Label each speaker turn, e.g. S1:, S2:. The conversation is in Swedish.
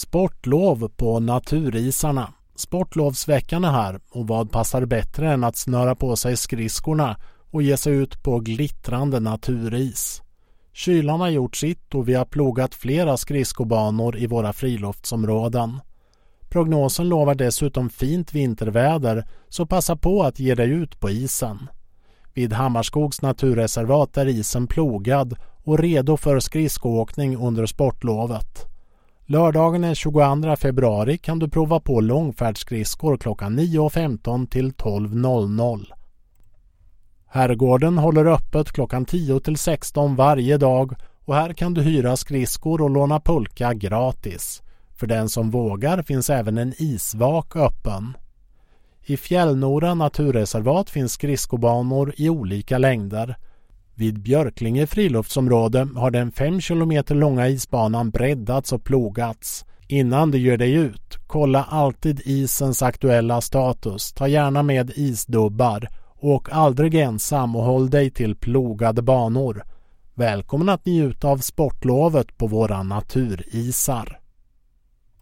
S1: Sportlov på naturisarna. Sportlovsveckan är här och vad passar bättre än att snöra på sig skridskorna och ge sig ut på glittrande naturis. Kylan har gjort sitt och vi har plogat flera skridskobanor i våra friluftsområden. Prognosen lovar dessutom fint vinterväder, så passa på att ge dig ut på isen. Vid Hammarskogs naturreservat är isen plogad och redo för skridskoåkning under sportlovet. Lördagen den 22 februari kan du prova på långfärdsskridskor klockan 9.15 till 12.00. Herrgården håller öppet klockan 10 till 16 varje dag och här kan du hyra skridskor och låna pulka gratis. För den som vågar finns även en isvak öppen. I Fjällnora naturreservat finns skridskobanor i olika längder. Vid Björklinge friluftsområde har den 5 kilometer långa isbanan breddats och plogats. Innan du gör dig ut, kolla alltid isens aktuella status. Ta gärna med isdubbar. Åk aldrig ensam och håll dig till plogade banor. Välkommen att njuta av sportlovet på våra naturisar.